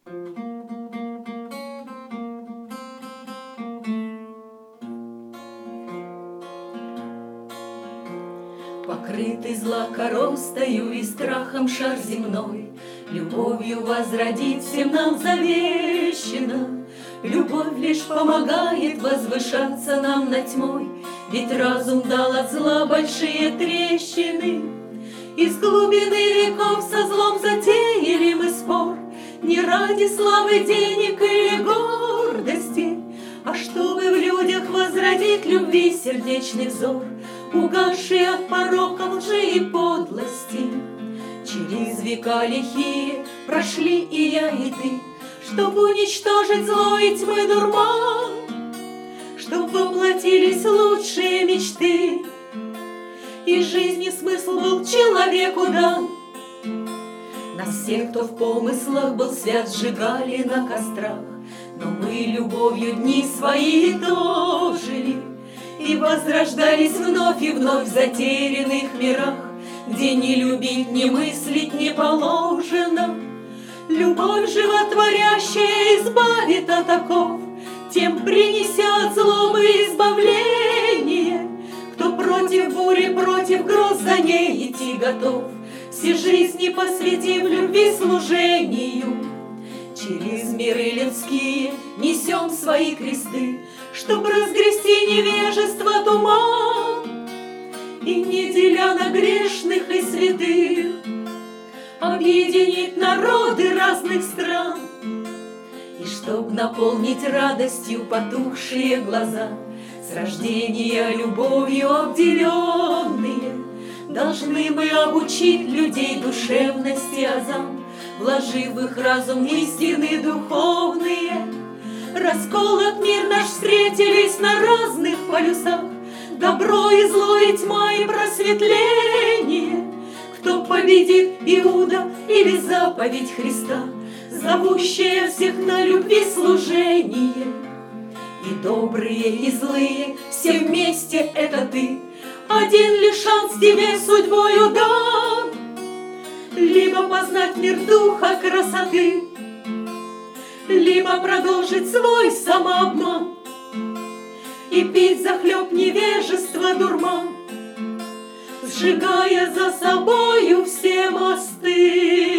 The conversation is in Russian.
Покрытый злокоростою и страхом шар земной, любовью возродить всем нам завещено. Любовь лишь помогает возвышаться нам над тьмой, ведь разум дал от зла большие трещины. Из глубины веков со злом затеяли мы спор, не ради славы, денег или гордости, а чтобы в людях возродить любви сердечный взор, угасший от порока, лжи и подлости. Через века лихие прошли и я, и ты, чтоб уничтожить зло и тьмы дурман, чтоб воплотились лучшие мечты, и жизни смысл был человеку дан. Нас всех, кто в помыслах был свят, сжигали на кострах, но мы любовью дни свои дожили и возрождались вновь и вновь в затерянных мирах, где ни любить, ни мыслить не положено. Любовь животворящая избавит от оков, тем принеся от злобы избавление. Кто против бури, против гроз, за ней идти готов, все жизни посвятив любви служению. Через миры людские несем свои кресты, чтоб разгрести невежество туман, и, не деля на грешных и святых, объединить народы разных стран. И чтоб наполнить радостью потухшие глаза, с рождения любовью обделенные, должны мы обучить людей душевности азам, вложив в их разум истины духовные. Расколот мир наш встретились на разных полюсах, добро и зло, и тьма, и просветление. Кто победит, Иуда или заповедь Христа, зовущая всех на любви служение? И добрые, и злые, все вместе это ты, один лишь шанс тебе судьбою дан. Либо познать мир духа красоты, либо продолжить свой самообман и пить захлеб невежества дурман, сжигая за собою все мосты.